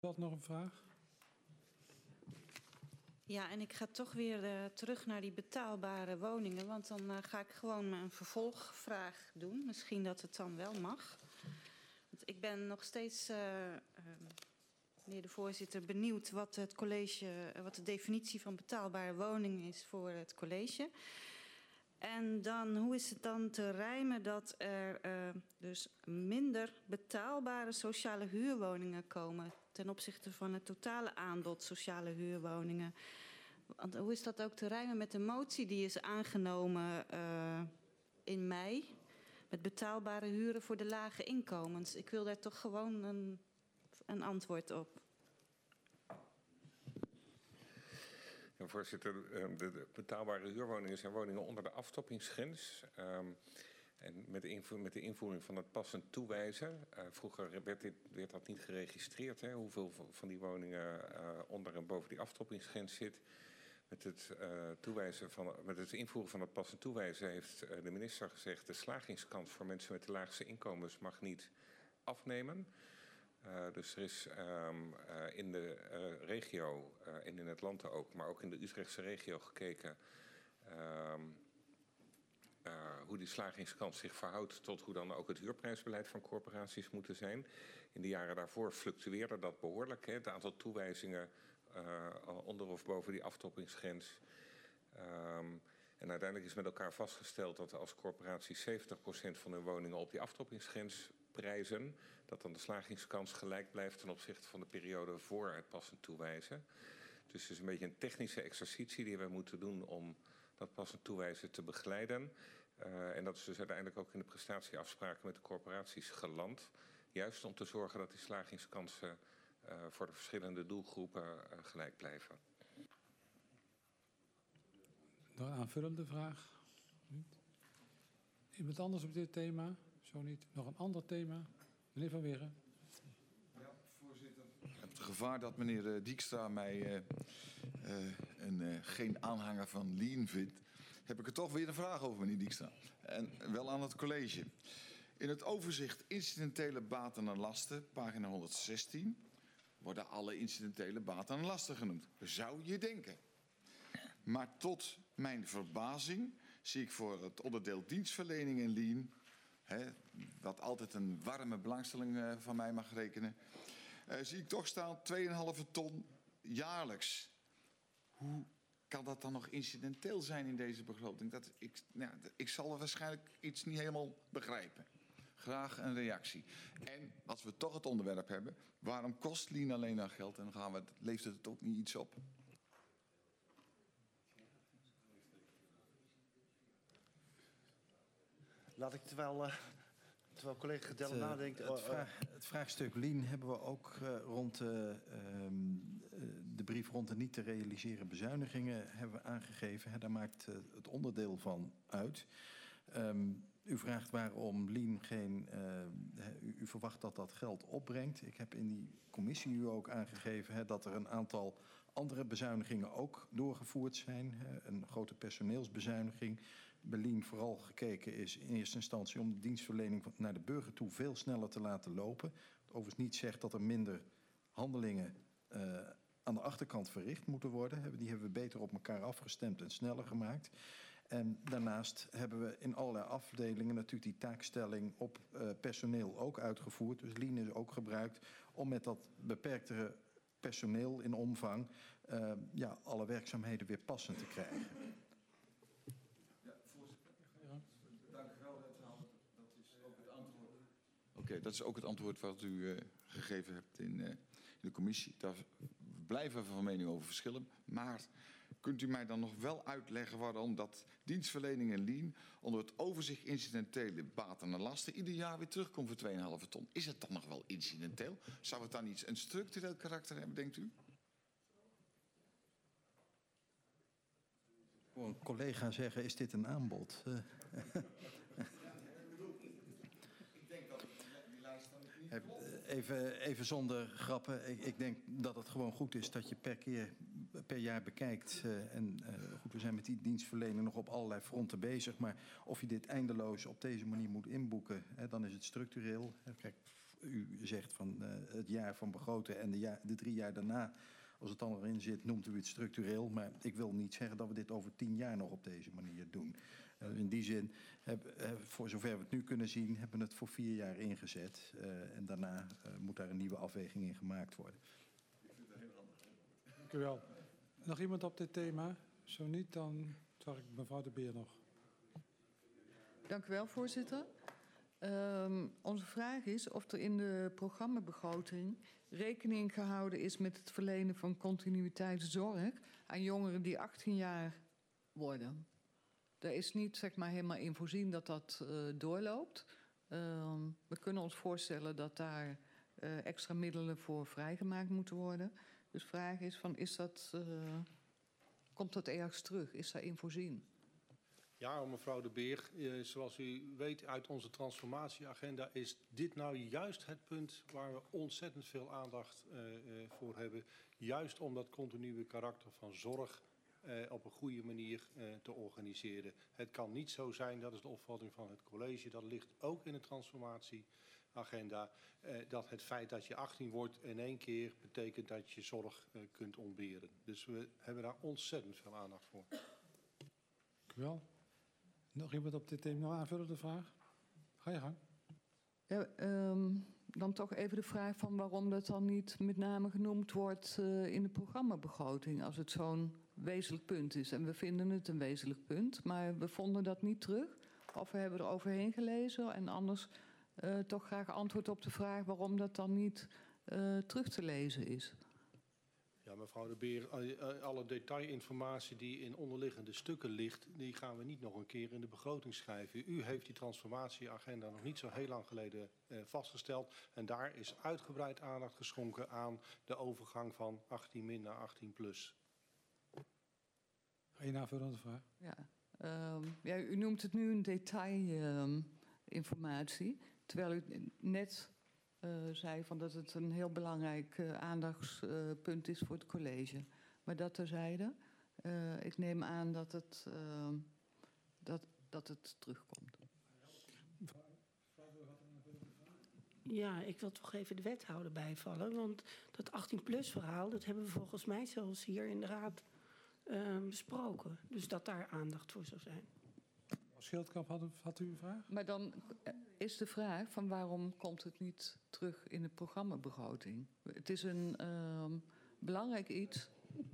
Dat nog een vraag? Ja, en ik ga toch weer terug naar die betaalbare woningen. Want dan ga ik gewoon een vervolgvraag doen. Misschien dat het dan wel mag. Want ik ben nog steeds, meneer de voorzitter, benieuwd wat het college, wat de definitie van betaalbare woning is voor het college. En dan, hoe is het dan te rijmen dat er dus minder betaalbare sociale huurwoningen komen ten opzichte van het totale aanbod sociale huurwoningen? Want hoe is dat ook te rijmen met de motie die is aangenomen in mei met betaalbare huren voor de lage inkomens? Ik wil daar toch gewoon een antwoord op. Ja, voorzitter, de betaalbare huurwoningen zijn woningen onder de aftoppingsgrens. En met de invoering van het passend toewijzen. Vroeger werd dat niet geregistreerd, hè, hoeveel van die woningen onder en boven die aftoppingsgrens zit. Met het invoeren van het passend toewijzen heeft de minister gezegd: de slagingskans voor mensen met de laagste inkomens mag niet afnemen. Dus er is in de regio en in het land ook, maar ook in de Utrechtse regio gekeken hoe die slagingskans zich verhoudt tot hoe dan ook het huurprijsbeleid van corporaties moeten zijn. In de jaren daarvoor fluctueerde dat behoorlijk, hè, het aantal toewijzingen onder of boven die aftoppingsgrens. En uiteindelijk is met elkaar vastgesteld dat als corporaties 70% van hun woningen op die aftoppingsgrens prijzen, dat dan de slagingskans gelijk blijft ten opzichte van de periode voor het passend toewijzen. Dus het is een beetje een technische exercitie die we moeten doen om dat passend toewijzen te begeleiden. En dat is dus uiteindelijk ook in de prestatieafspraken met de corporaties geland. Juist om te zorgen dat die slagingskansen voor de verschillende doelgroepen gelijk blijven. Nog een aanvullende vraag? Niet? Iemand anders op dit thema? Zo niet. Nog een ander thema? Meneer Van Wiggen. Ja, voorzitter. Het gevaar dat meneer Dijkstra mij geen aanhanger van Lean vindt, heb ik er toch weer een vraag over, meneer Dijkstra. En wel aan het college. In het overzicht incidentele baten en lasten, pagina 116, worden alle incidentele baten en lasten genoemd. Zou je denken. Maar tot mijn verbazing zie ik voor het onderdeel dienstverlening en Lean, wat altijd een warme belangstelling van mij mag rekenen, zie ik toch staan 2,5 ton jaarlijks. Hoe kan dat dan nog incidenteel zijn in deze begroting? Ik zal er waarschijnlijk iets niet helemaal begrijpen. Graag een reactie. En als we toch het onderwerp hebben, waarom kost Lean alleen maar geld en leeft het ook niet iets op? Laat ik terwijl collega Gedelle nadenkt. Het vraagstuk Lean hebben we ook rond de brief rond de niet te realiseren bezuinigingen hebben we aangegeven. Daar maakt het onderdeel van uit. U vraagt waarom Lean geen... u verwacht dat dat geld opbrengt. Ik heb in die commissie u ook aangegeven dat er een aantal andere bezuinigingen ook doorgevoerd zijn. Een grote personeelsbezuiniging. Bij Lean vooral gekeken is in eerste instantie om de dienstverlening naar de burger toe veel sneller te laten lopen. Wat overigens niet zegt dat er minder handelingen aan de achterkant verricht moeten worden. Die hebben we beter op elkaar afgestemd en sneller gemaakt. En daarnaast hebben we in allerlei afdelingen natuurlijk die taakstelling op personeel ook uitgevoerd. Dus Lean is ook gebruikt om met dat beperktere personeel in omvang alle werkzaamheden weer passend te krijgen. Ja, voorzitter. Dank u wel. Dat is ook het antwoord. Oké, dat is ook het antwoord wat u gegeven hebt in de commissie. Daar blijven we van mening over verschillen. Maar kunt u mij dan nog wel uitleggen waarom dat dienstverlening en Lean onder het overzicht incidentele baten en lasten ieder jaar weer terugkomt voor 2,5 ton? Is het dan nog wel incidenteel? Zou het dan iets een structureel karakter hebben, denkt u? Voor een collega zeggen, is dit een aanbod? Even zonder grappen. Ik denk dat het gewoon goed is dat je per jaar bekijkt. Goed, we zijn met die dienstverlening nog op allerlei fronten bezig. Maar of je dit eindeloos op deze manier moet inboeken, dan is het structureel. Kijk, u zegt van het jaar van begroten en de 3 jaar daarna, als het dan erin zit, noemt u het structureel. Maar ik wil niet zeggen dat we dit over 10 jaar nog op deze manier doen. In die zin, voor zover we het nu kunnen zien, hebben we het voor 4 jaar ingezet. En daarna moet daar een nieuwe afweging in gemaakt worden. Dank u wel. Nog iemand op dit thema? Zo niet, dan zag ik mevrouw De Beer nog. Dank u wel, voorzitter. Onze vraag is of er in de programmabegroting rekening gehouden is met het verlenen van continuïteitszorg aan jongeren die 18 jaar worden. Er is niet zeg maar, helemaal in voorzien dat dat doorloopt. We kunnen ons voorstellen dat daar extra middelen voor vrijgemaakt moeten worden. Dus de vraag is, komt dat ergens terug? Is daarin voorzien? Ja, mevrouw De Beer, zoals u weet uit onze transformatieagenda is dit nou juist het punt waar we ontzettend veel aandacht voor hebben. Juist om dat continue karakter van zorg op een goede manier te organiseren. Het kan niet zo zijn, dat is de opvatting van het college, dat ligt ook in de transformatieagenda, dat het feit dat je 18 wordt in één keer betekent dat je zorg kunt ontberen. Dus we hebben daar ontzettend veel aandacht voor. Dank u wel. Nog iemand op dit thema? Nog aanvullende vraag? Ga je gang. Ja, dan toch even de vraag van waarom dat dan niet met name genoemd wordt in de programmabegroting als het zo'n wezenlijk punt is. En we vinden het een wezenlijk punt, maar we vonden dat niet terug. Of we hebben er overheen gelezen en anders toch graag antwoord op de vraag waarom dat dan niet terug te lezen is. Ja, mevrouw De Beer, alle detailinformatie die in onderliggende stukken ligt, die gaan we niet nog een keer in de begroting schrijven. U heeft die transformatieagenda nog niet zo heel lang geleden vastgesteld. En daar is uitgebreid aandacht geschonken aan de overgang van 18- naar 18+. Ga je aanvullende vraag? Ja, u noemt het nu een detailinformatie, terwijl u net zei van dat het een heel belangrijk aandachtspunt is voor het college. Maar dat terzijde, ik neem aan dat het terugkomt. Ja, ik wil toch even de wethouder bijvallen. Want dat 18-plus verhaal, dat hebben we volgens mij zelfs hier in de raad besproken. Dus dat daar aandacht voor zou zijn. Schildkamp, had u een vraag? Maar dan is de vraag van waarom komt het niet terug in de programmabegroting? Het is een belangrijk iets.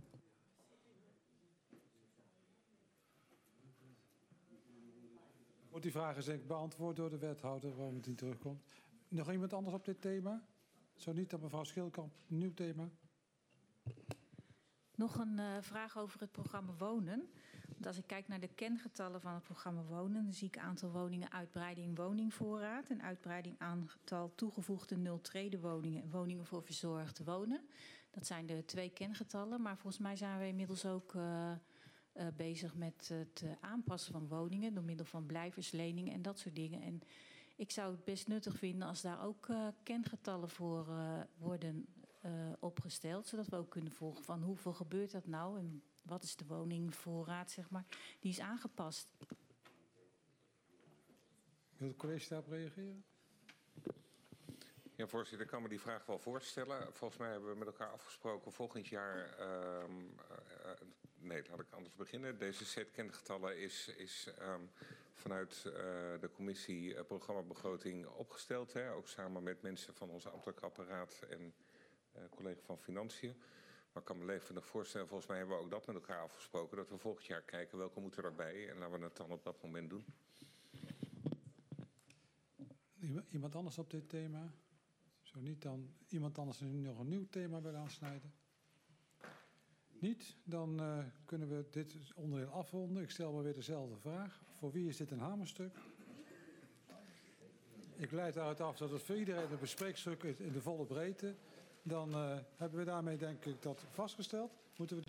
Wordt die vraag is denk ik beantwoord door de wethouder waarom het niet terugkomt. Nog iemand anders op dit thema? Zo niet, dan mevrouw Schildkamp, nieuw thema. Nog een vraag over het programma Wonen. Want als ik kijk naar de kengetallen van het programma Wonen, dan zie ik aantal woningen uitbreiding woningvoorraad en uitbreiding aantal toegevoegde nul-trede woningen en woningen voor verzorgd wonen. Dat zijn de 2 kengetallen, maar volgens mij zijn we inmiddels ook bezig met het aanpassen van woningen door middel van blijversleningen en dat soort dingen. En ik zou het best nuttig vinden als daar ook kengetallen voor worden opgesteld, zodat we ook kunnen volgen van hoeveel gebeurt dat nou en wat is de woningvoorraad, zeg maar, die is aangepast. Wil het college daarop reageren? Ja, voorzitter, ik kan me die vraag wel voorstellen. Volgens mij hebben we met elkaar afgesproken volgend jaar. Nee, laat ik anders beginnen. Deze set kengetallen is vanuit de commissie programmabegroting opgesteld. Hè, ook samen met mensen van ons ambtelijk apparaat en collega van Financiën. Maar ik kan me levendig voorstellen, volgens mij hebben we ook dat met elkaar afgesproken, dat we volgend jaar kijken welke moeten erbij en laten we het dan op dat moment doen. Iemand anders op dit thema? Zo niet, dan iemand anders nog een nieuw thema willen aansnijden? Niet, dan kunnen we dit onderdeel afronden. Ik stel maar weer dezelfde vraag. Voor wie is dit een hamerstuk? Ik leid daaruit af dat het voor iedereen een bespreekstuk is in de volle breedte. Dan hebben we daarmee denk ik dat vastgesteld. Moeten we